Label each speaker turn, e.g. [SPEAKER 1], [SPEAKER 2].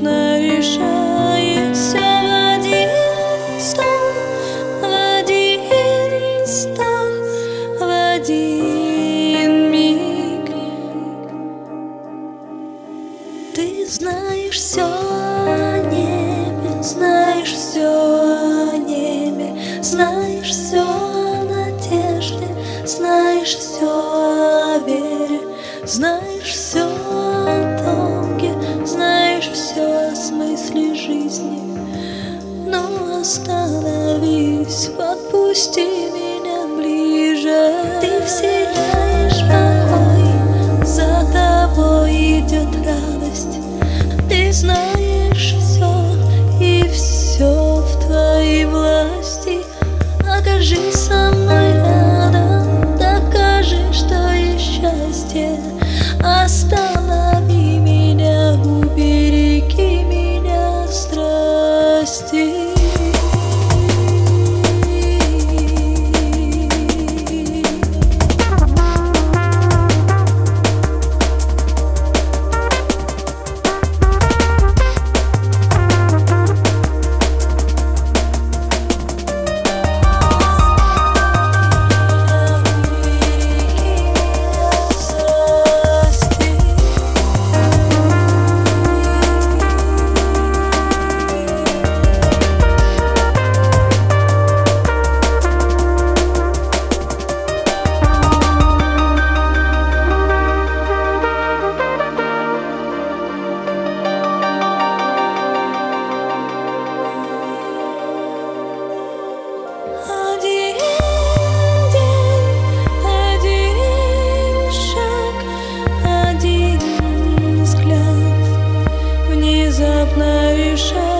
[SPEAKER 1] внезапно решает все в один стон, в один стон, в один миг. Ты знаешь все о небе, знаешь все о небе, знаешь все о надежде, знаешь все о вере, знаешь все о долге, знаешь все о смысле жизни. Но остановись, подпусти меня ближе. Ты вселяешь покой, за тобой идет радость. Ты знаешь все, и все в твоей власти. Окажись со мной рядом, докажи, что есть счастье. Останови меня, убереги меня от страсти. Внезапно решаю.